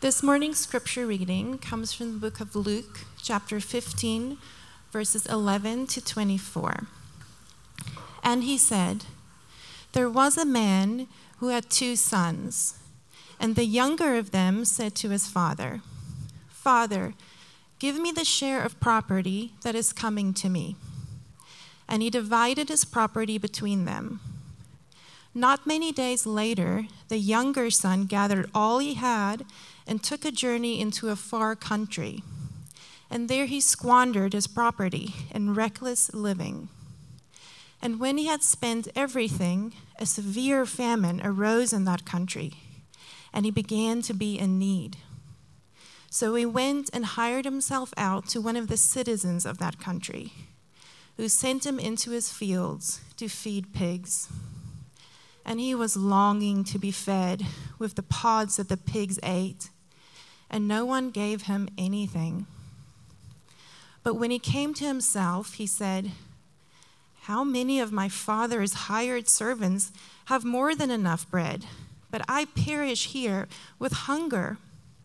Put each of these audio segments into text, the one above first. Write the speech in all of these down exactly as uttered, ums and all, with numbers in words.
This morning's scripture reading comes from the book of Luke, chapter fifteen, verses eleven to twenty-four. And he said, "There was a man who had two sons, and the younger of them said to his father, 'Father, give me the share of property that is coming to me.' And he divided his property between them. Not many days later, the younger son gathered all he had and took a journey into a far country. And there he squandered his property in reckless living. And when he had spent everything, a severe famine arose in that country, and he began to be in need. So he went and hired himself out to one of the citizens of that country, who sent him into his fields to feed pigs. And he was longing to be fed with the pods that the pigs ate, and no one gave him anything. But when he came to himself, he said, 'How many of my father's hired servants have more than enough bread, but I perish here with hunger?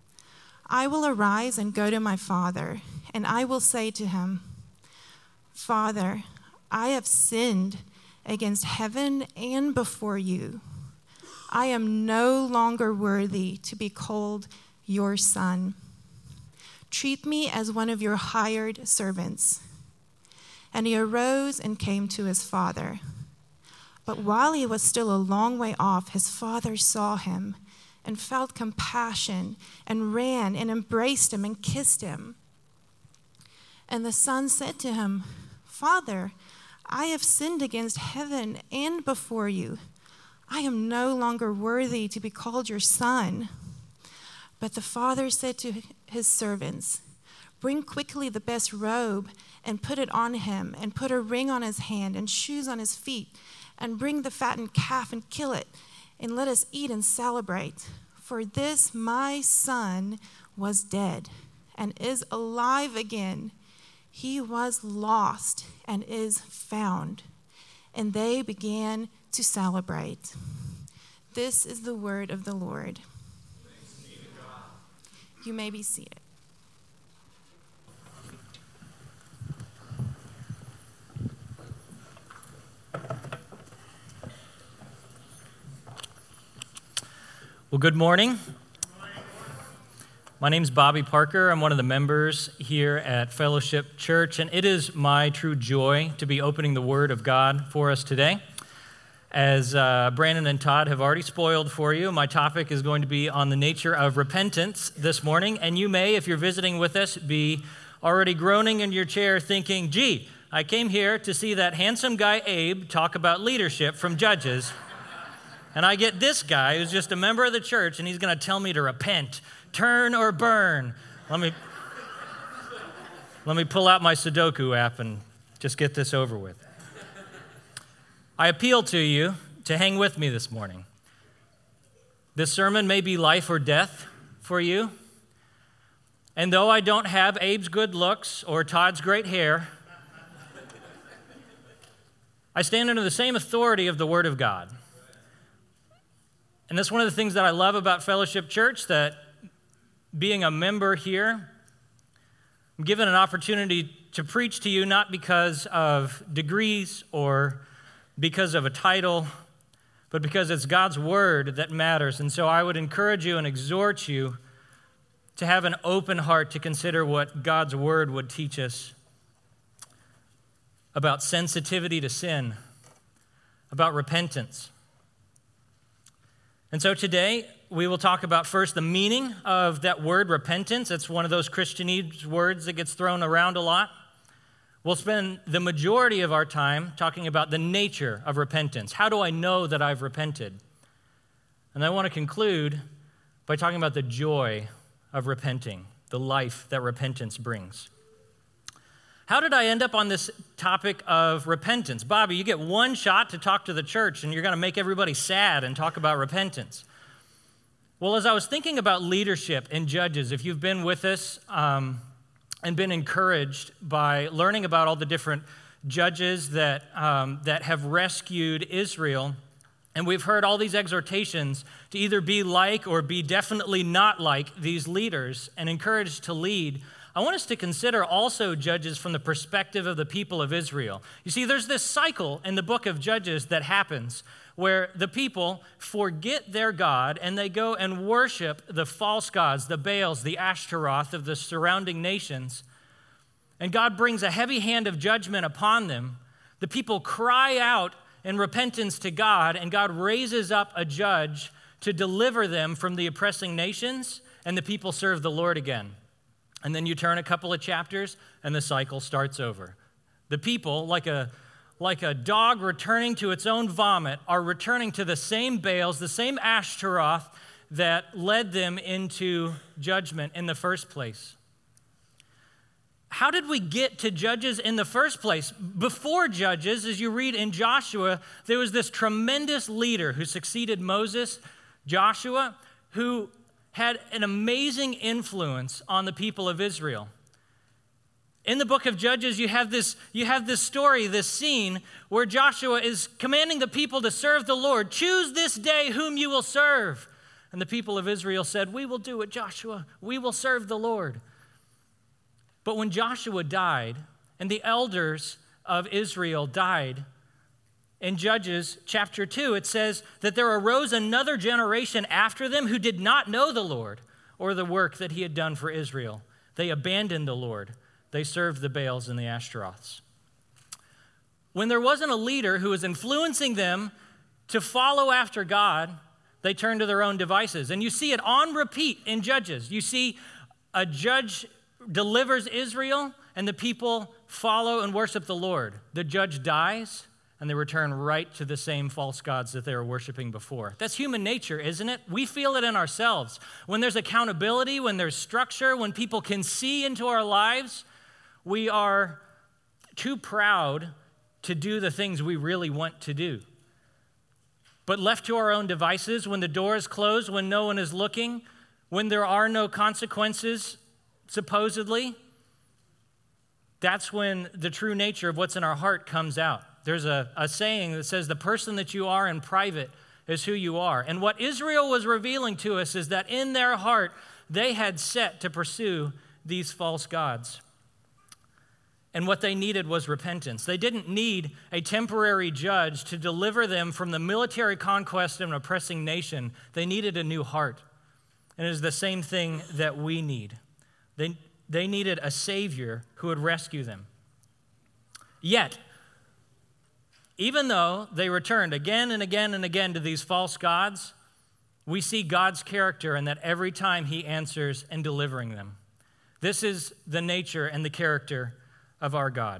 I will arise and go to my father, and I will say to him, Father, I have sinned against heaven and before you. I am no longer worthy to be called your son. Treat me as one of your hired servants.' And he arose and came to his father. But while he was still a long way off, his father saw him and felt compassion and ran and embraced him and kissed him. And the son said to him, 'Father, I have sinned against heaven and before you. I am no longer worthy to be called your son.' But the father said to his servants, 'Bring quickly the best robe and put it on him, and put a ring on his hand and shoes on his feet, and bring the fattened calf and kill it, and let us eat and celebrate. For this my son was dead and is alive again. He was lost and is found.' And they began to celebrate." This is the word of the Lord. Thanks be to God. You may be seated. Well, good morning. My name's Bobby Parker. I'm one of the members here at Fellowship Church, and it is my true joy to be opening the Word of God for us today. As uh, Brandon and Todd have already spoiled for you, my topic is going to be on the nature of repentance this morning, and you may, if you're visiting with us, be already groaning in your chair thinking, gee, I came here to see that handsome guy Abe talk about leadership from Judges, and I get this guy who's just a member of the church, and he's going to tell me to repent. Turn or burn. Let me let me pull out my Sudoku app and just get this over with. I appeal to you to hang with me this morning. This sermon may be life or death for you. And though I don't have Abe's good looks or Todd's great hair, I stand under the same authority of the Word of God. And that's one of the things that I love about Fellowship Church, that being a member here, I'm given an opportunity to preach to you not because of degrees or because of a title, but because it's God's Word that matters. And so I would encourage you and exhort you to have an open heart to consider what God's Word would teach us about sensitivity to sin, about repentance. And so today, we will talk about first the meaning of that word repentance. It's one of those Christianese words that gets thrown around a lot. We'll spend the majority of our time talking about the nature of repentance. How do I know that I've repented? And I want to conclude by talking about the joy of repenting, the life that repentance brings. How did I end up on this topic of repentance? Bobby, you get one shot to talk to the church, and you're going to make everybody sad and talk about repentance. Well, as I was thinking about leadership in Judges, if you've been with us um, and been encouraged by learning about all the different judges that um, that have rescued Israel And we've heard all these exhortations to either be like or be definitely not like these leaders and encouraged to lead. I want us to consider also Judges from the perspective of the people of Israel. You see, there's this cycle in the book of Judges that happens where the people forget their God and they go and worship the false gods, the Baals, the Ashtaroth of the surrounding nations. And God brings a heavy hand of judgment upon them. The people cry out in repentance to God, and God raises up a judge to deliver them from the oppressing nations, and the people serve the Lord again. And then you turn a couple of chapters, and the cycle starts over. The people, like a, like a dog returning to its own vomit, are returning to the same Baals, the same Ashtaroth that led them into judgment in the first place. How did we get to Judges in the first place? Before Judges, as you read in Joshua, there was this tremendous leader who succeeded Moses, Joshua, who had an amazing influence on the people of Israel. In the book of Judges, you have this, you have this story, this scene where Joshua is commanding the people to serve the Lord. Choose this day whom you will serve. And the people of Israel said, we will do it, Joshua. We will serve the Lord. But when Joshua died, and the elders of Israel died, in Judges chapter two, it says that there arose another generation after them who did not know the Lord or the work that he had done for Israel. They abandoned the Lord. They served the Baals and the Ashtaroths. When there wasn't a leader who was influencing them to follow after God, they turned to their own devices. And you see it on repeat in Judges. You see a judge delivers Israel, and the people follow and worship the Lord. The judge dies, and they return right to the same false gods that they were worshiping before. That's human nature, isn't it? We feel it in ourselves. When there's accountability, when there's structure, when people can see into our lives, we are too proud to do the things we really want to do. But left to our own devices, when the door is closed, when no one is looking, when there are no consequences, supposedly, that's when the true nature of what's in our heart comes out. There's a, a saying that says the person that you are in private is who you are. And what Israel was revealing to us is that in their heart, they had set to pursue these false gods. And what they needed was repentance. They didn't need a temporary judge to deliver them from the military conquest of an oppressing nation. They needed a new heart. And it is the same thing that we need. They, they needed a Savior who would rescue them. Yet, even though they returned again and again and again to these false gods, we see God's character in that every time he answers in delivering them. This is the nature and the character of our God.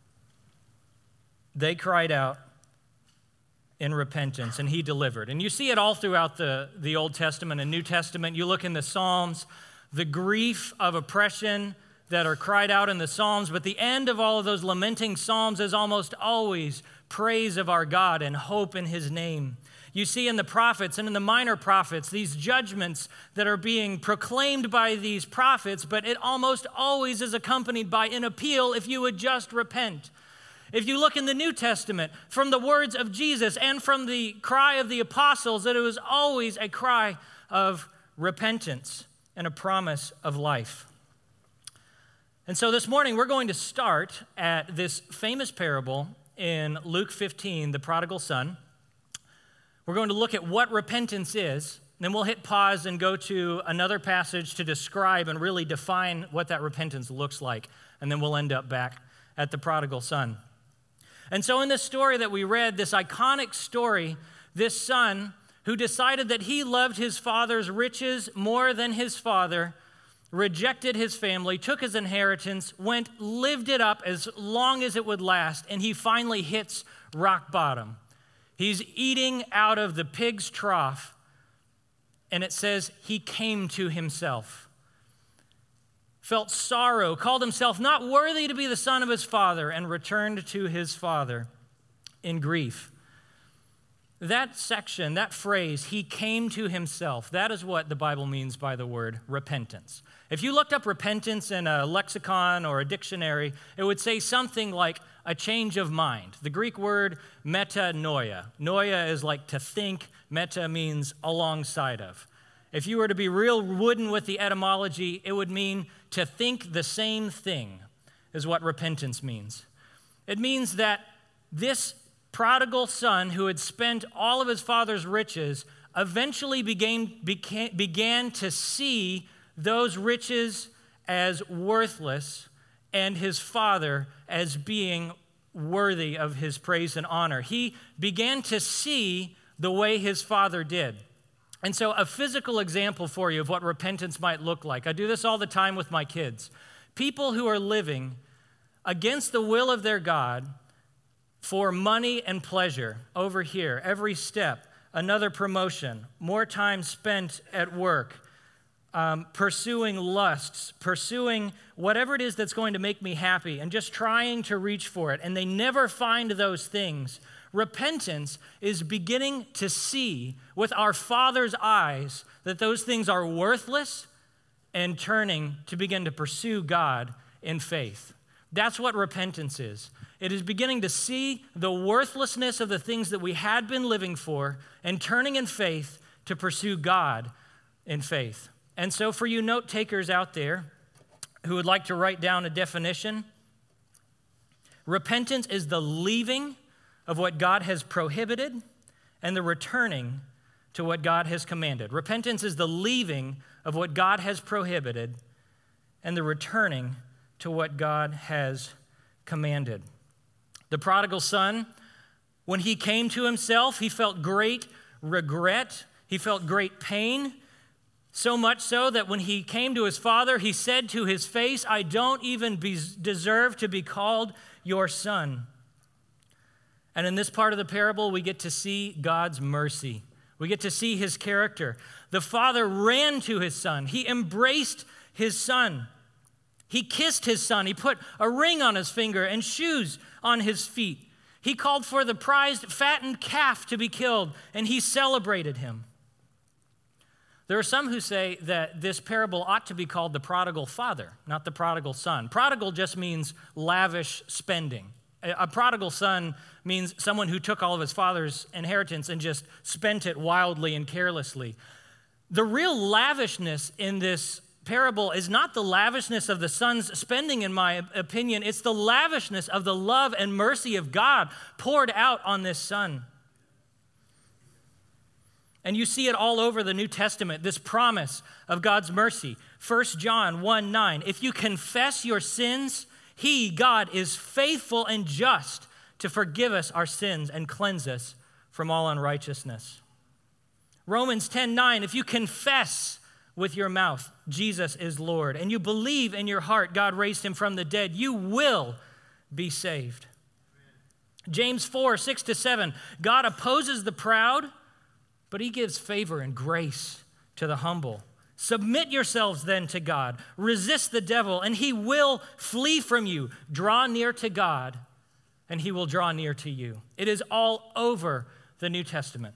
They cried out in repentance, and he delivered. And you see it all throughout the, the Old Testament and New Testament. You look in the Psalms, the grief of oppression that are cried out in the Psalms, but the end of all of those lamenting Psalms is almost always praise of our God and hope in his name. You see in the prophets and in the minor prophets these judgments that are being proclaimed by these prophets, but it almost always is accompanied by an appeal if you would just repent. If you look in the New Testament, from the words of Jesus and from the cry of the apostles, that it was always a cry of repentance and a promise of life. And so this morning, we're going to start at this famous parable in Luke fifteen, the prodigal son. We're going to look at what repentance is, then we'll hit pause and go to another passage to describe and really define what that repentance looks like, and then we'll end up back at the prodigal son. And so in this story that we read, this iconic story, this son who decided that he loved his father's riches more than his father, rejected his family, took his inheritance, went, lived it up as long as it would last, and he finally hits rock bottom. He's eating out of the pig's trough, and it says he came to himself, felt sorrow, called himself not worthy to be the son of his father, and returned to his father in grief. That section, that phrase, he came to himself, that is what the Bible means by the word repentance. If you looked up repentance in a lexicon or a dictionary, it would say something like a change of mind. The Greek word metanoia. Noia is like to think, meta means alongside of. If you were to be real wooden with the etymology, it would mean to think the same thing, is what repentance means. It means that this prodigal son who had spent all of his father's riches eventually began, began, began to see those riches as worthless and his father as being worthy of his praise and honor. He began to see the way his father did. And so a physical example for you of what repentance might look like. I do this all the time with my kids. People who are living against the will of their God for money and pleasure over here, every step, another promotion, more time spent at work, um, pursuing lusts, pursuing whatever it is that's going to make me happy, and just trying to reach for it, and they never find those things. Repentance is beginning to see with our Father's eyes that those things are worthless and turning to begin to pursue God in faith. That's what repentance is. It is beginning to see the worthlessness of the things that we had been living for and turning in faith to pursue God in faith. And so for you note takers out there who would like to write down a definition, repentance is the leaving of what God has prohibited and the returning to what God has commanded. Repentance is the leaving of what God has prohibited and the returning to what God has commanded. The prodigal son, when he came to himself, he felt great regret. He felt great pain, so much so that when he came to his father, he said to his face, "I don't even be, deserve to be called your son." And in this part of the parable, we get to see God's mercy. We get to see his character. The father ran to his son. He embraced his son. He kissed his son. He put a ring on his finger and shoes on his feet. He called for the prized fattened calf to be killed, and he celebrated him. There are some who say that this parable ought to be called the prodigal father, not the prodigal son. Prodigal just means lavish spending. A prodigal son means someone who took all of his father's inheritance and just spent it wildly and carelessly. The real lavishness in this parable is not the lavishness of the son's spending, in my opinion. It's the lavishness of the love and mercy of God poured out on this son. And you see it all over the New Testament, this promise of God's mercy. First John one nine, if you confess your sins, he, God, is faithful and just to forgive us our sins and cleanse us from all unrighteousness. Romans ten nine, if you confess with your mouth Jesus is Lord, and you believe in your heart God raised him from the dead, you will be saved. Amen. James four six to seven, God opposes the proud, but he gives favor and grace to the humble. Submit yourselves then to God. Resist the devil, and he will flee from you. Draw near to God, and he will draw near to you. It is all over the New Testament.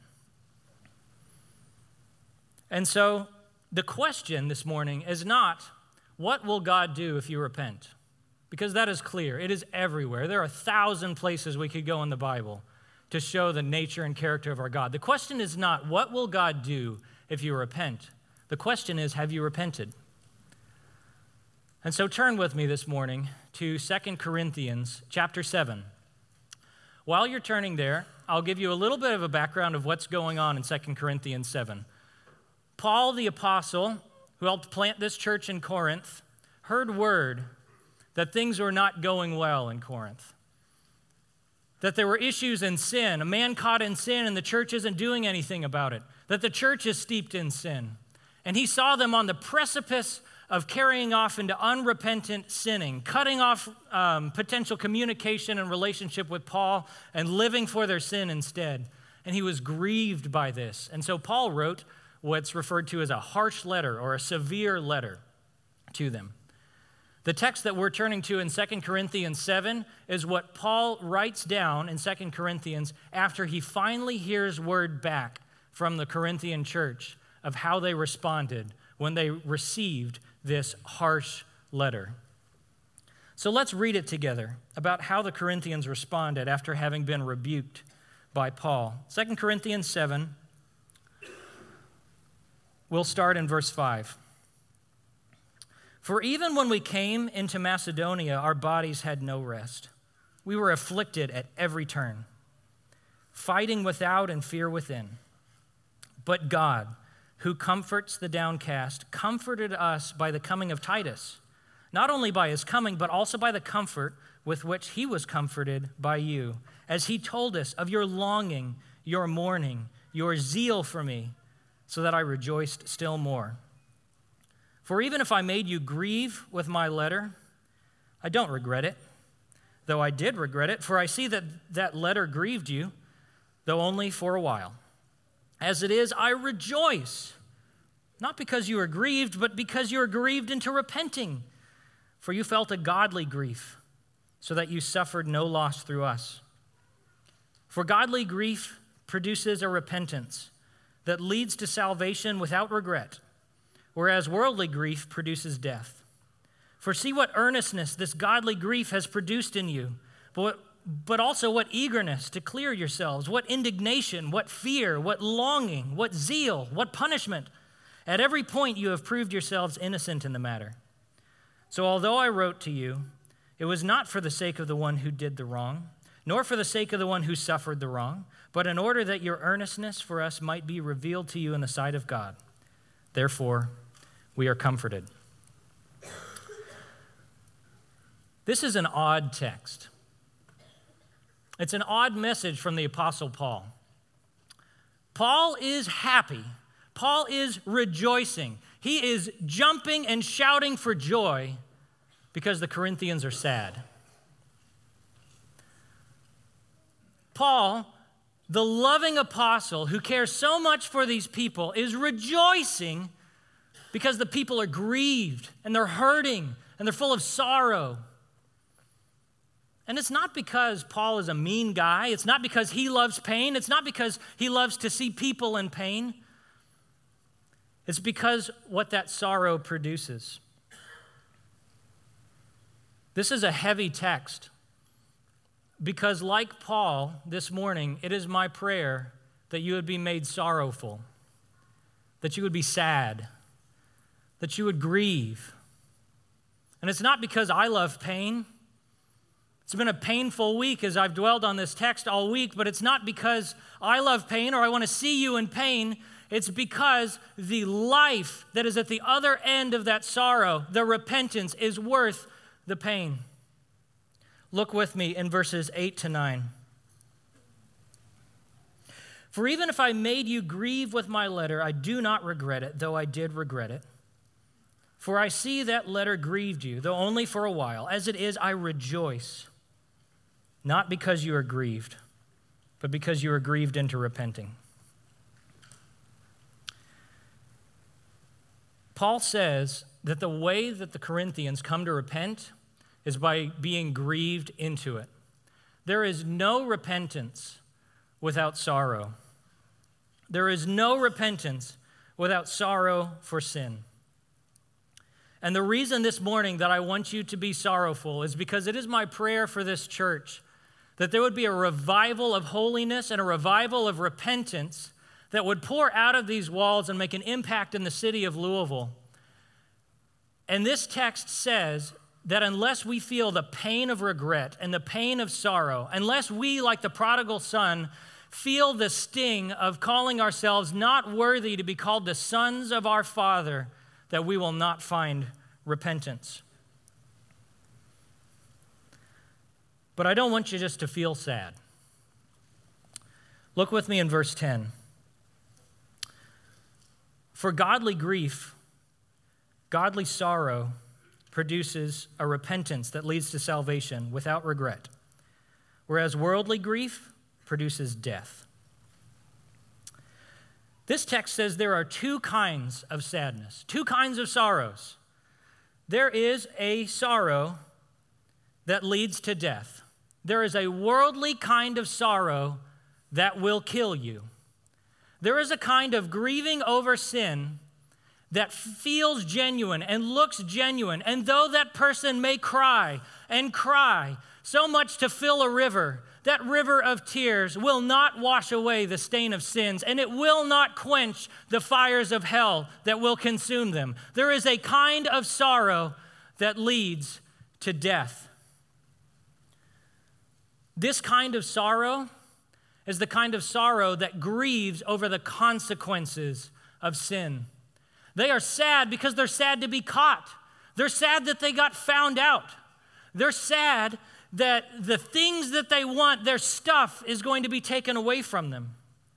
And so the question this morning is not, what will God do if you repent? Because that is clear. It is everywhere. There are a thousand places we could go in the Bible to show the nature and character of our God. The question is not, what will God do if you repent? The question is, have you repented? And so turn with me this morning to Second Corinthians chapter seven. While you're turning there, I'll give you a little bit of a background of what's going on in Second Corinthians seven. Paul the apostle, who helped plant this church in Corinth, heard word that things were not going well in Corinth, that there were issues in sin, a man caught in sin and the church isn't doing anything about it, that the church is steeped in sin. And he saw them on the precipice of carrying off into unrepentant sinning, cutting off um, potential communication and relationship with Paul and living for their sin instead. And he was grieved by this. And so Paul wrote what's referred to as a harsh letter or a severe letter to them. The text that we're turning to in Second Corinthians seven is what Paul writes down in Second Corinthians after he finally hears word back from the Corinthian church of how they responded when they received this harsh letter. So let's read it together about how the Corinthians responded after having been rebuked by Paul. Second Corinthians seven, we'll start in verse five. For even when we came into Macedonia, our bodies had no rest. We were afflicted at every turn, fighting without and fear within. But God, who comforts the downcast, comforted us by the coming of Titus, not only by his coming, but also by the comfort with which he was comforted by you, as he told us of your longing, your mourning, your zeal for me, so that I rejoiced still more. For even if I made you grieve with my letter, I don't regret it, though I did regret it, for I see that that letter grieved you, though only for a while. As it is, I rejoice, not because you are grieved, but because you are grieved into repenting, for you felt a godly grief, so that you suffered no loss through us. For godly grief produces a repentance that leads to salvation without regret, whereas worldly grief produces death. For see what earnestness this godly grief has produced in you, but, but also what eagerness to clear yourselves, what indignation, what fear, what longing, what zeal, what punishment. At every point you have proved yourselves innocent in the matter. So although I wrote to you, it was not for the sake of the one who did the wrong, nor for the sake of the one who suffered the wrong, but in order that your earnestness for us might be revealed to you in the sight of God. Therefore, we are comforted. This is an odd text. It's an odd message from the Apostle Paul. Paul is happy. Paul is rejoicing. He is jumping and shouting for joy because the Corinthians are sad. Paul, the loving apostle who cares so much for these people, is rejoicing because the people are grieved and they're hurting and they're full of sorrow. And it's not because Paul is a mean guy. It's not because he loves pain. It's not because he loves to see people in pain. It's because what that sorrow produces. This is a heavy text because, like Paul this morning, it is my prayer that you would be made sorrowful, that you would be sad, that you would grieve. And it's not because I love pain. It's been a painful week as I've dwelled on this text all week, but it's not because I love pain or I want to see you in pain. It's because the life that is at the other end of that sorrow, the repentance, is worth the pain. Look with me in verses eight to nine. For even if I made you grieve with my letter, I do not regret it, though I did regret it. For I see that letter grieved you, though only for a while. As it is, I rejoice, not because you are grieved, but because you are grieved into repenting. Paul says that the way that the Corinthians come to repent is by being grieved into it. There is no repentance without sorrow. There is no repentance without sorrow for sin. And the reason this morning that I want you to be sorrowful is because it is my prayer for this church that there would be a revival of holiness and a revival of repentance that would pour out of these walls and make an impact in the city of Louisville. And this text says that unless we feel the pain of regret and the pain of sorrow, unless we, like the prodigal son, feel the sting of calling ourselves not worthy to be called the sons of our Father, that we will not find repentance. But I don't want you just to feel sad. Look with me in verse ten. For godly grief, godly sorrow produces a repentance that leads to salvation without regret, whereas worldly grief produces death. This text says there are two kinds of sadness, two kinds of sorrows. there is a sorrow that leads to death. There is a worldly kind of sorrow that will kill you. There is a kind of grieving over sin that feels genuine and looks genuine. And though that person may cry and cry so much to fill a river, that river of tears will not wash away the stain of sins, and it will not quench the fires of hell that will consume them. There is a kind of sorrow that leads to death. This kind of sorrow is the kind of sorrow that grieves over the consequences of sin. They are sad because they're sad to be caught. They're sad that they got found out. They're sad that the things that they want, their stuff, is going to be taken away from them.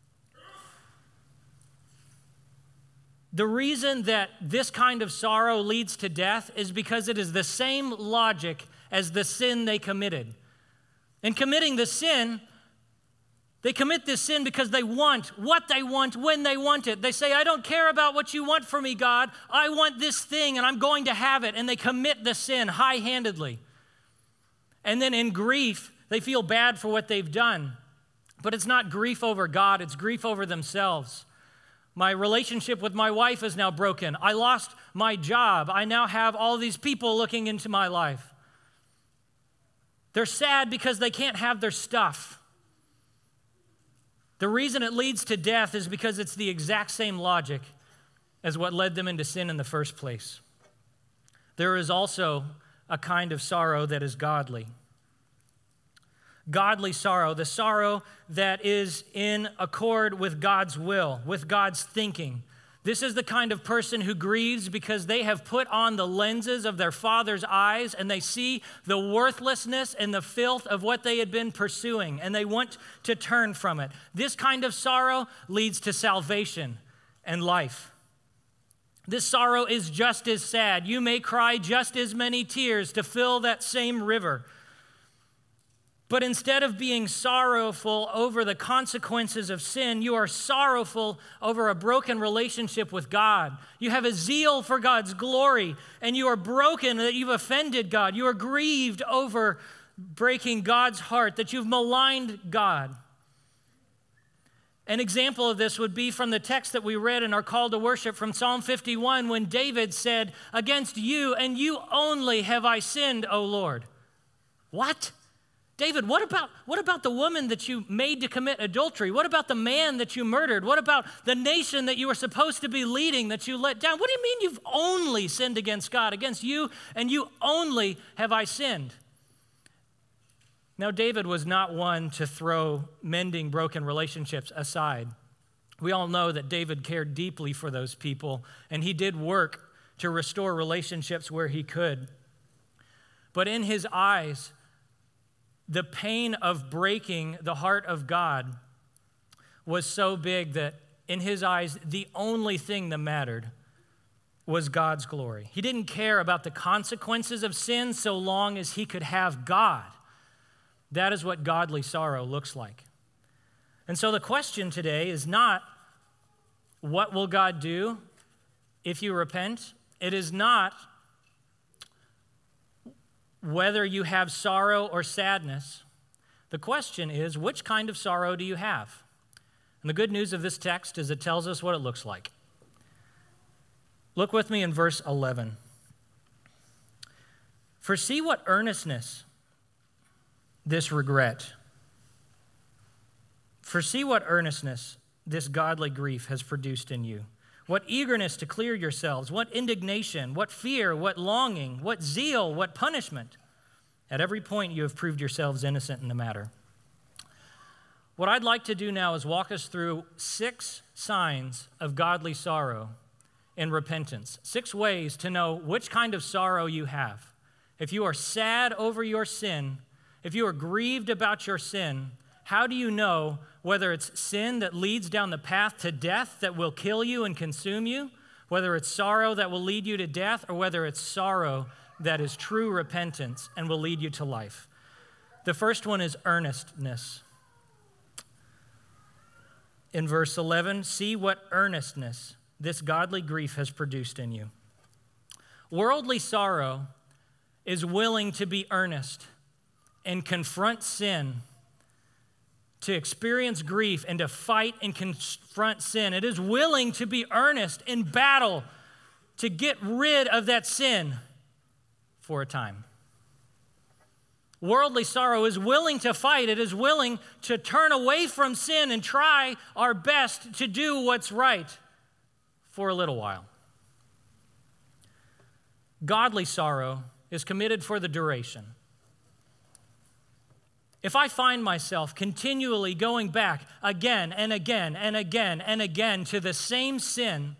The reason that this kind of sorrow leads to death is because it is the same logic as the sin they committed. In committing the sin, they commit this sin because they want what they want when they want it. They say, I don't care about what you want from me, God. I want this thing and I'm going to have it. And they commit the sin high-handedly. And then in grief, they feel bad for what they've done. But it's not grief over God, it's grief over themselves. My relationship with my wife is now broken. I lost my job. I now have all these people looking into my life. They're sad because they can't have their stuff. The reason it leads to death is because it's the exact same logic as what led them into sin in the first place. There is also a kind of sorrow that is godly. Godly sorrow, the sorrow that is in accord with God's will, with God's thinking. This is the kind of person who grieves because they have put on the lenses of their father's eyes and they see the worthlessness and the filth of what they had been pursuing and they want to turn from it. This kind of sorrow leads to salvation and life. This sorrow is just as sad. You may cry just as many tears to fill that same river. But instead of being sorrowful over the consequences of sin, you are sorrowful over a broken relationship with God. You have a zeal for God's glory, and you are broken that you've offended God. You are grieved over breaking God's heart, that you've maligned God. An example of this would be from the text that we read in our call to worship from Psalm fifty-one, when David said, "Against you and you only have I sinned, O Lord." What? David, what about, what about the woman that you made to commit adultery? What about the man that you murdered? What about the nation that you were supposed to be leading that you let down? What do you mean you've only sinned against God? Against you and you only have I sinned. Now, David was not one to throw mending broken relationships aside. We all know that David cared deeply for those people, and he did work to restore relationships where he could. But in his eyes, the pain of breaking the heart of God was so big that in his eyes, the only thing that mattered was God's glory. He didn't care about the consequences of sin so long as he could have God. That is what godly sorrow looks like. And so the question today is not, what will God do if you repent? It is not whether you have sorrow or sadness. The question is, which kind of sorrow do you have? And the good news of this text is it tells us what it looks like. Look with me in verse eleven. For see what earnestness this regret, for see what earnestness this godly grief has produced in you. What eagerness to clear yourselves, what indignation, what fear, what longing, what zeal, what punishment. At every point you have proved yourselves innocent in the matter. What I'd like to do now is walk us through six signs of godly sorrow and repentance. Six ways to know which kind of sorrow you have. If you are sad over your sin, if you are grieved about your sin, how do you know whether it's sin that leads down the path to death that will kill you and consume you, whether it's sorrow that will lead you to death, or whether it's sorrow that is true repentance and will lead you to life? The first one is earnestness. In verse eleven, see what earnestness this godly grief has produced in you. Worldly sorrow is willing to be earnest and confront sin, to experience grief and to fight and confront sin. It is willing to be earnest in battle to get rid of that sin for a time. Worldly sorrow is willing to fight. It is willing to turn away from sin and try our best to do what's right for a little while. Godly sorrow is committed for the duration. If I find myself continually going back again and again and again and again to the same sin,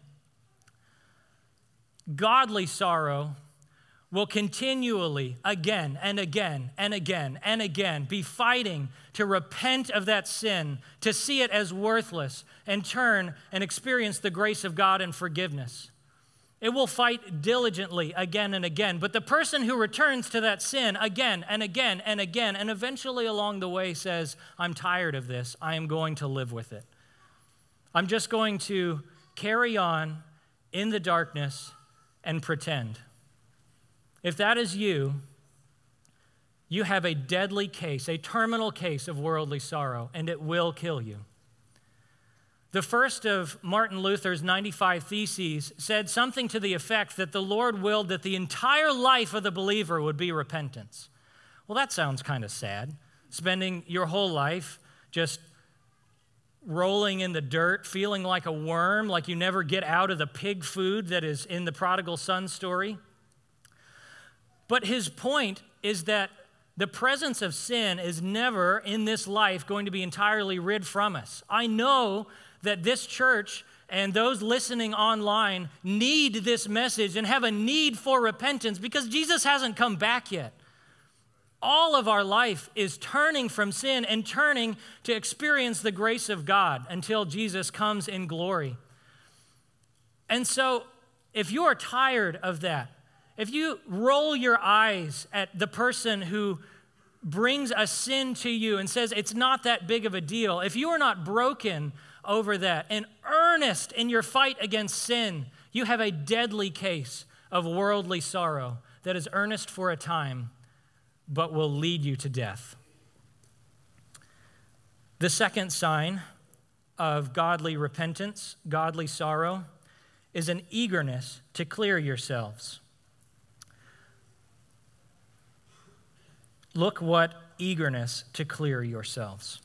godly sorrow will continually, again and again and again and again, be fighting to repent of that sin, to see it as worthless, and turn and experience the grace of God and forgiveness. It will fight diligently again and again. But the person who returns to that sin again and again and again, and eventually along the way says, I'm tired of this, I am going to live with it. I'm just going to carry on in the darkness and pretend. If that is you, you have a deadly case, a terminal case of worldly sorrow, and it will kill you. The first of Martin Luther's ninety-five Theses said something to the effect that the Lord willed that the entire life of the believer would be repentance. Well, that sounds kind of sad, spending your whole life just rolling in the dirt, feeling like a worm, like you never get out of the pig food that is in the prodigal son story. But his point is that the presence of sin is never in this life going to be entirely rid from us. I know that this church and those listening online need this message and have a need for repentance because Jesus hasn't come back yet. All of our life is turning from sin and turning to experience the grace of God until Jesus comes in glory. And so if you are tired of that, if you roll your eyes at the person who brings a sin to you and says it's not that big of a deal, if you are not broken over that and earnest in your fight against sin, you have a deadly case of worldly sorrow that is earnest for a time, but will lead you to death. The second sign of godly repentance, godly sorrow, is an eagerness to clear yourselves. Look what eagerness to clear yourselves.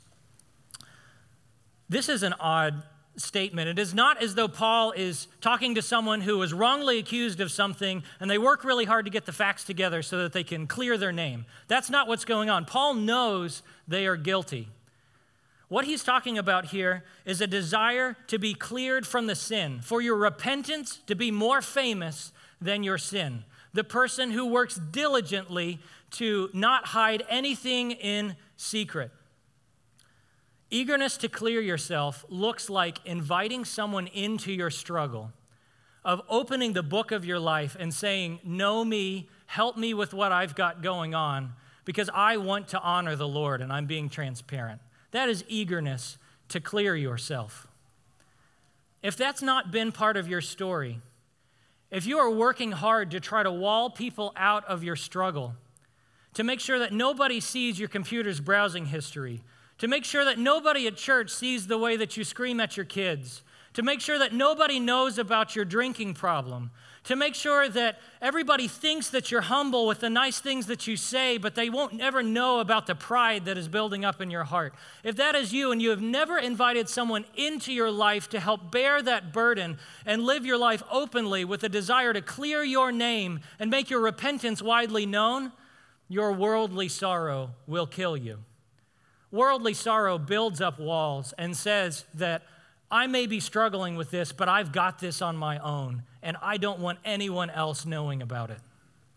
This is an odd statement. It is not as though Paul is talking to someone who was wrongly accused of something and they work really hard to get the facts together so that they can clear their name. That's not what's going on. Paul knows they are guilty. What he's talking about here is a desire to be cleared from the sin, for your repentance to be more famous than your sin. The person who works diligently to not hide anything in secret. Eagerness to clear yourself looks like inviting someone into your struggle, of opening the book of your life and saying, know me, help me with what I've got going on, because I want to honor the Lord and I'm being transparent. That is eagerness to clear yourself. If that's not been part of your story, if you are working hard to try to wall people out of your struggle, to make sure that nobody sees your computer's browsing history, to make sure that nobody at church sees the way that you scream at your kids, to make sure that nobody knows about your drinking problem, to make sure that everybody thinks that you're humble with the nice things that you say, but they won't ever know about the pride that is building up in your heart. If that is you and you have never invited someone into your life to help bear that burden and live your life openly with a desire to clear your name and make your repentance widely known, your worldly sorrow will kill you. Worldly sorrow builds up walls and says that I may be struggling with this, but I've got this on my own, and I don't want anyone else knowing about it.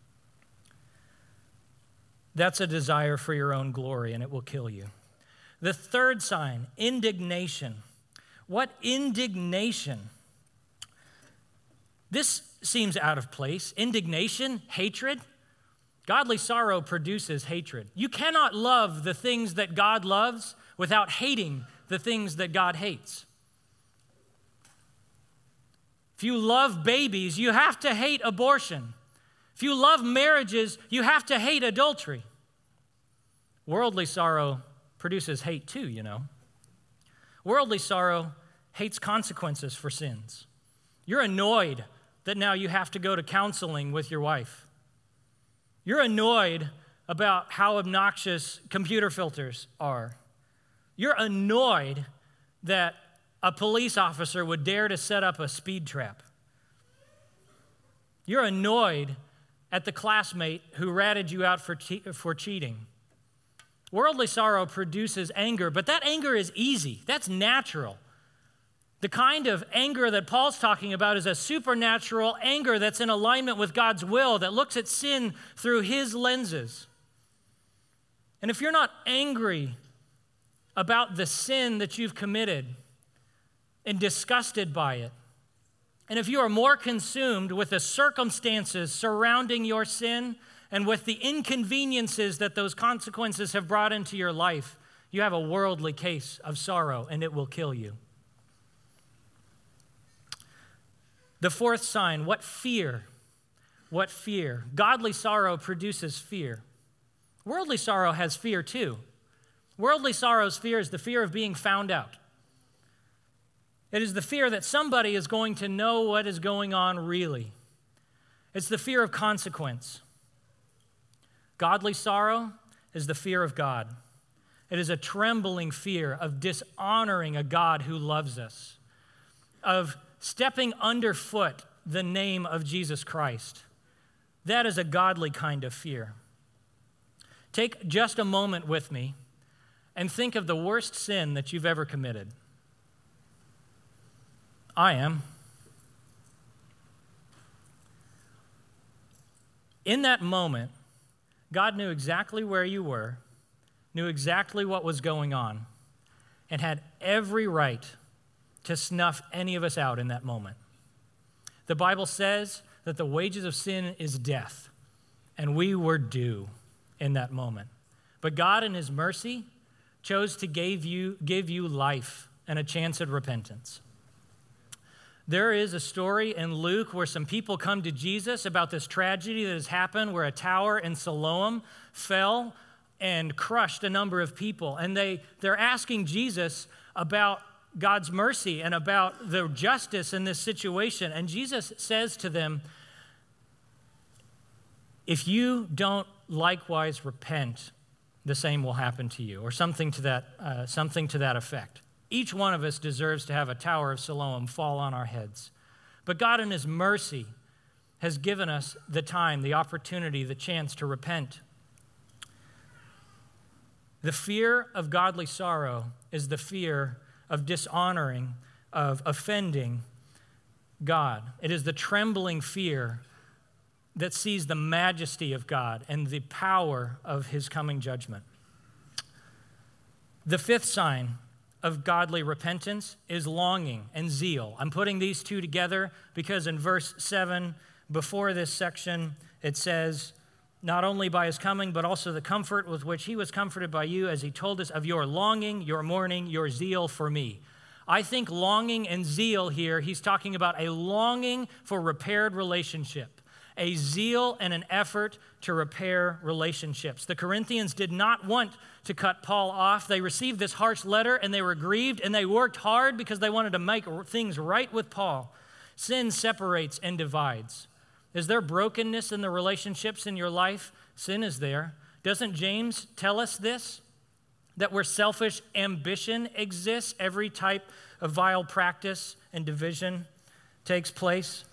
That's a desire for your own glory, and it will kill you. The third sign, indignation. What indignation? This seems out of place. Indignation, hatred. Godly sorrow produces hatred. You cannot love the things that God loves without hating the things that God hates. If you love babies, you have to hate abortion. If you love marriages, you have to hate adultery. Worldly sorrow produces hate too, you know. Worldly sorrow hates consequences for sins. You're annoyed that now you have to go to counseling with your wife. You're annoyed about how obnoxious computer filters are. You're annoyed that a police officer would dare to set up a speed trap. You're annoyed at the classmate who ratted you out for, che- for cheating. Worldly sorrow produces anger, but that anger is easy. That's natural. The kind of anger that Paul's talking about is a supernatural anger that's in alignment with God's will, that looks at sin through his lenses. And if you're not angry about the sin that you've committed and disgusted by it, and if you are more consumed with the circumstances surrounding your sin and with the inconveniences that those consequences have brought into your life, you have a worldly case of sorrow, and it will kill you. The fourth sign, what fear? What fear? Godly sorrow produces fear. Worldly sorrow has fear too. Worldly sorrow's fear is the fear of being found out. It is the fear that somebody is going to know what is going on really. It's the fear of consequence. Godly sorrow is the fear of God. It is a trembling fear of dishonoring a God who loves us, of stepping underfoot the name of Jesus Christ. That is a godly kind of fear. Take just a moment with me and think of the worst sin that you've ever committed. I am. In that moment, God knew exactly where you were, knew exactly what was going on, and had every right to snuff any of us out in that moment. The Bible says that the wages of sin is death, and we were due in that moment. But God, in his mercy, chose to give you, give you life and a chance at repentance. There is a story in Luke where some people come to Jesus about this tragedy that has happened where a tower in Siloam fell and crushed a number of people. And they, they're asking Jesus about God's mercy and about the justice in this situation. And Jesus says to them, if you don't likewise repent, the same will happen to you, or something to that, uh, something to that effect. Each one of us deserves to have a tower of Siloam fall on our heads. But God in his mercy has given us the time, the opportunity, the chance to repent. The fear of godly sorrow is the fear of dishonoring, of offending God. It is the trembling fear that sees the majesty of God and the power of his coming judgment. The fifth sign of godly repentance is longing and zeal. I'm putting these two together because in verse seven, before this section, it says, not only by his coming, but also the comfort with which he was comforted by you, as he told us of your longing, your mourning, your zeal for me. I think longing and zeal here, he's talking about a longing for repaired relationship, a zeal and an effort to repair relationships. The Corinthians did not want to cut Paul off. They received this harsh letter and they were grieved and they worked hard because they wanted to make things right with Paul. Sin separates and divides. Is there brokenness in the relationships in your life? Sin is there. Doesn't James tell us this? That where selfish ambition exists, every type of vile practice and division takes place.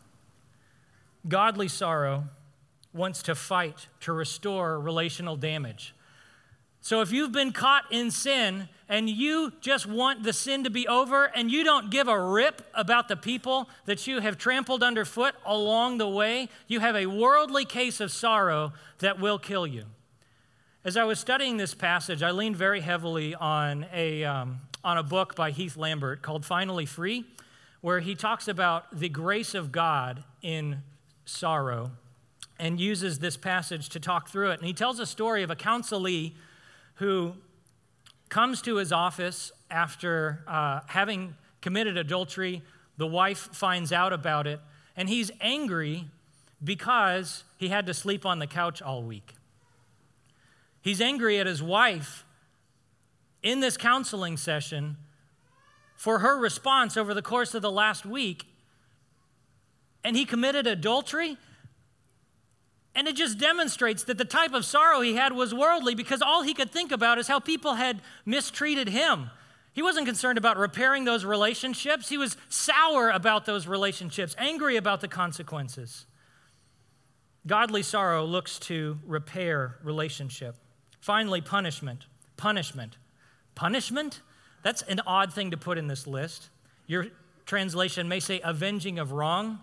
Godly sorrow wants to fight to restore relational damage. So if you've been caught in sin and you just want the sin to be over and you don't give a rip about the people that you have trampled underfoot along the way, you have a worldly case of sorrow that will kill you. As I was studying this passage, I leaned very heavily on a, um, on a book by Heath Lambert called Finally Free, where he talks about the grace of God in sorrow and uses this passage to talk through it. And he tells a story of a counselee who comes to his office after uh, having committed adultery. The wife finds out about it, and he's angry because he had to sleep on the couch all week. He's angry at his wife in this counseling session for her response over the course of the last week, and he committed adultery. And it just demonstrates that the type of sorrow he had was worldly, because all he could think about is how people had mistreated him. He wasn't concerned about repairing those relationships. He was sour about those relationships, angry about the consequences. Godly sorrow looks to repair relationship. Finally, punishment. Punishment. Punishment? That's an odd thing to put in this list. Your translation may say avenging of wrong.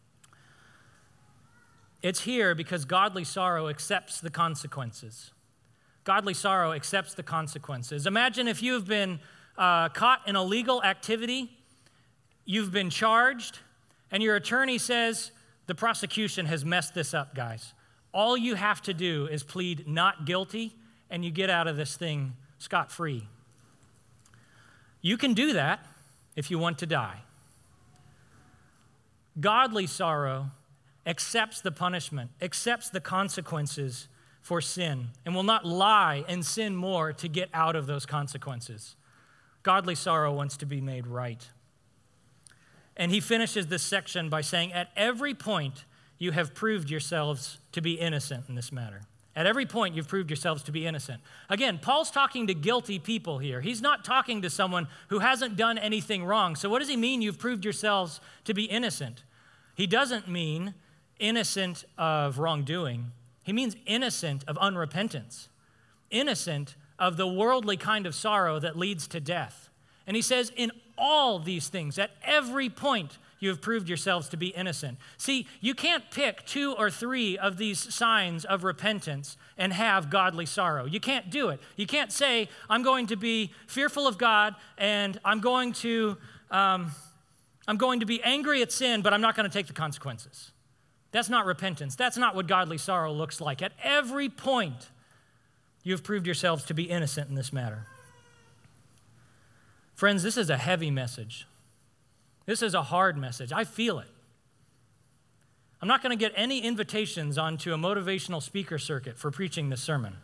It's here because godly sorrow accepts the consequences. Godly sorrow accepts the consequences. Imagine if you've been uh, caught in a legal activity, you've been charged, and your attorney says, the prosecution has messed this up, guys. All you have to do is plead not guilty, and you get out of this thing scot-free. You can do that if you want to die. Godly sorrow accepts the punishment, accepts the consequences for sin, and will not lie and sin more to get out of those consequences. Godly sorrow wants to be made right. And he finishes this section by saying, at every point you have proved yourselves to be innocent in this matter. At every point you've proved yourselves to be innocent. Again, Paul's talking to guilty people here. He's not talking to someone who hasn't done anything wrong. So what does he mean you've proved yourselves to be innocent? He doesn't mean innocent of wrongdoing. He means innocent of unrepentance, innocent of the worldly kind of sorrow that leads to death. And he says, in all these things, at every point, you have proved yourselves to be innocent. See, you can't pick two or three of these signs of repentance and have godly sorrow. You can't do it. You can't say, I'm going to be fearful of God and I'm going to, um, I'm going to be angry at sin, but I'm not going to take the consequences. That's not repentance. That's not what godly sorrow looks like. At every point, you have proved yourselves to be innocent in this matter. Friends, this is a heavy message. This is a hard message. I feel it. I'm not going to get any invitations onto a motivational speaker circuit for preaching this sermon.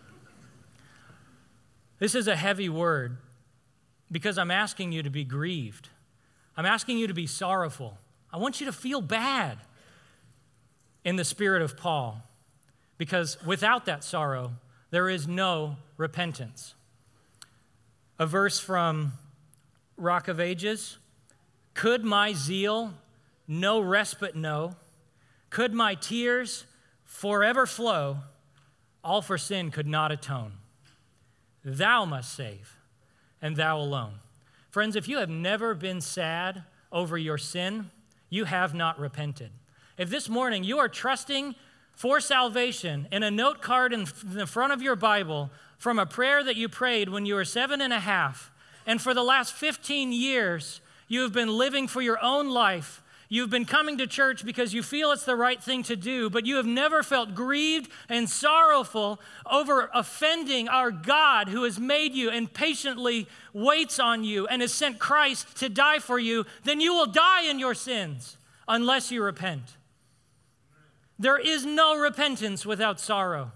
This is a heavy word because I'm asking you to be grieved. I'm asking you to be sorrowful. I want you to feel bad in the spirit of Paul, because without that sorrow, there is no repentance. A verse from Rock of Ages, could my zeal no respite know? Could my tears forever flow? All for sin could not atone. Thou must save, and thou alone. Friends, if you have never been sad over your sin, you have not repented. If this morning you are trusting for salvation in a note card in the front of your Bible from a prayer that you prayed when you were seven and a half, and for the last fifteen years, you have been living for your own life. You've been coming to church because you feel it's the right thing to do, but you have never felt grieved and sorrowful over offending our God who has made you and patiently waits on you and has sent Christ to die for you, then you will die in your sins unless you repent. There is no repentance without sorrow.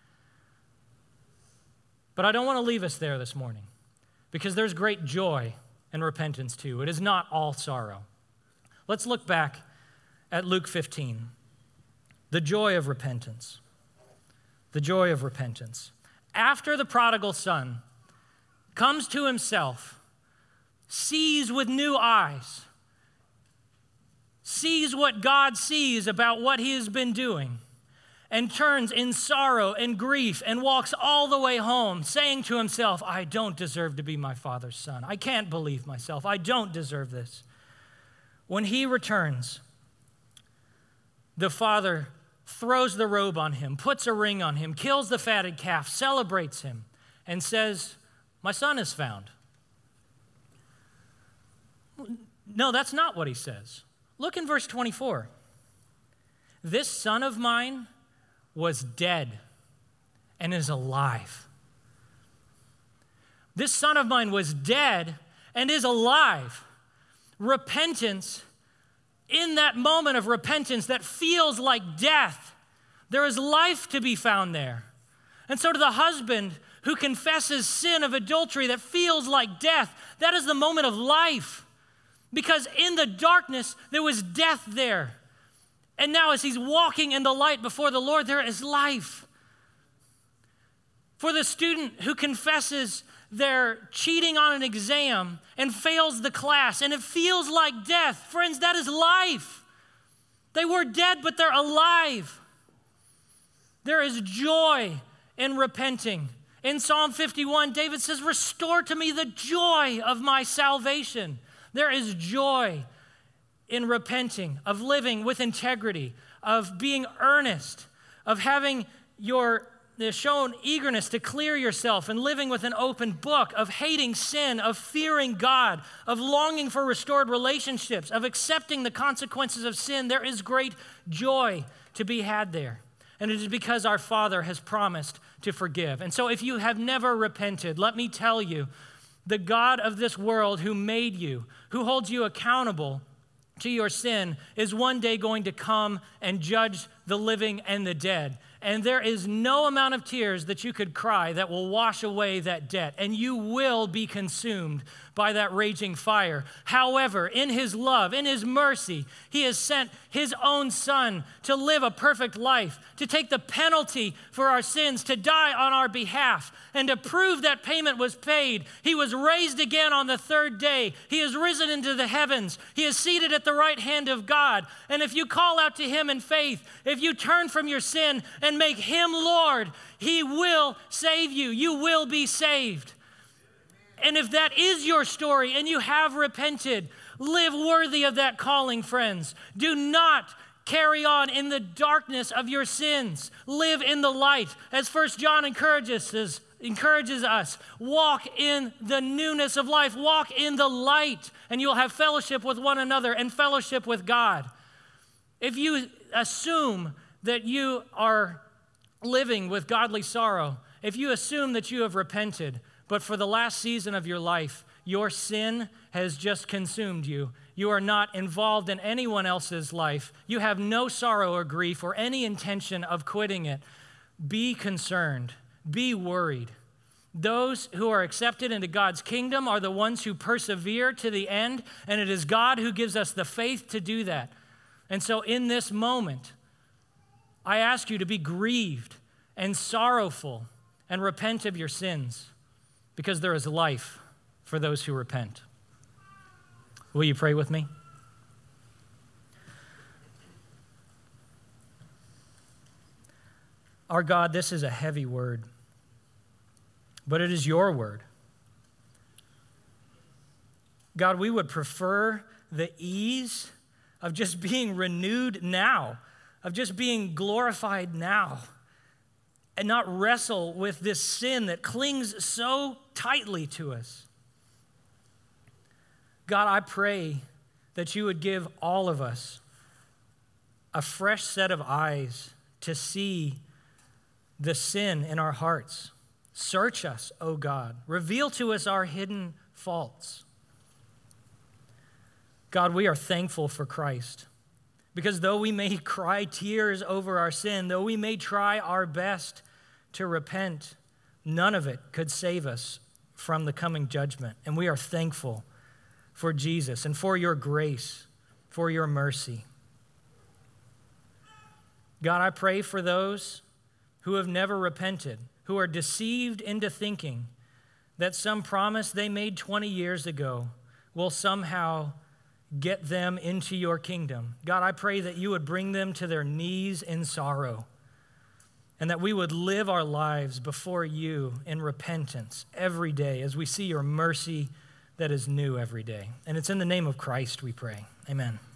But I don't want to leave us there this morning, because there's great joy in repentance too. It is not all sorrow. Let's look back at Luke fifteen. The joy of repentance. The joy of repentance. After the prodigal son comes to himself, sees with new eyes, sees what God sees about what he has been doing, and turns in sorrow and grief and walks all the way home, saying to himself, I don't deserve to be my father's son. I can't believe myself. I don't deserve this. When he returns, the father throws the robe on him, puts a ring on him, kills the fatted calf, celebrates him, and says, my son is found. No, that's not what he says. Look in verse twenty-four. This son of mine was dead and is alive. This son of mine was dead and is alive. Repentance in that moment of repentance that feels like death, there is life to be found there. And so to the husband who confesses sin of adultery that feels like death, that is the moment of life. Because in the darkness, there was death there. And now as he's walking in the light before the Lord, there is life. For the student who confesses they're cheating on an exam and fails the class, and it feels like death, friends, that is life. They were dead, but they're alive. There is joy in repenting. In Psalm fifty-one, David says, "Restore to me the joy of my salvation." There is joy in repenting, of living with integrity, of being earnest, of having your shown eagerness to clear yourself and living with an open book, of hating sin, of fearing God, of longing for restored relationships, of accepting the consequences of sin. There is great joy to be had there. And it is because our Father has promised to forgive. And so if you have never repented, let me tell you, the God of this world who made you, who holds you accountable to your sin, is one day going to come and judge the living and the dead. And there is no amount of tears that you could cry that will wash away that debt. And you will be consumed by that raging fire. However, in his love, in his mercy, he has sent his own Son to live a perfect life, to take the penalty for our sins, to die on our behalf, and to prove that payment was paid. He was raised again on the third day. He is risen into the heavens. He is seated at the right hand of God. And if you call out to him in faith, if you turn from your sin and make him Lord, he will save you. You will be saved. And if that is your story and you have repented, live worthy of that calling, friends. Do not carry on in the darkness of your sins. Live in the light. As First John encourages us, encourages us, walk in the newness of life. Walk in the light, and you'll have fellowship with one another and fellowship with God. If you assume that you are living with godly sorrow, if you assume that you have repented, but for the last season of your life, your sin has just consumed you, you are not involved in anyone else's life, you have no sorrow or grief or any intention of quitting it, be concerned, be worried. Those who are accepted into God's kingdom are the ones who persevere to the end, and it is God who gives us the faith to do that. And so in this moment, I ask you to be grieved and sorrowful and repent of your sins, because there is life for those who repent. Will you pray with me? Our God, this is a heavy word, but it is your word. God, we would prefer the ease of just being renewed now, of just being glorified now, and not wrestle with this sin that clings so tightly to us. God, I pray that you would give all of us a fresh set of eyes to see the sin in our hearts. Search us, O God. Reveal to us our hidden faults. God, we are thankful for Christ, because though we may cry tears over our sin, though we may try our best to repent, none of it could save us from the coming judgment. And we are thankful for Jesus and for your grace, for your mercy. God, I pray for those who have never repented, who are deceived into thinking that some promise they made twenty years ago will somehow get them into your kingdom. God, I pray that you would bring them to their knees in sorrow, and that we would live our lives before you in repentance every day as we see your mercy that is new every day. And it's in the name of Christ we pray. Amen.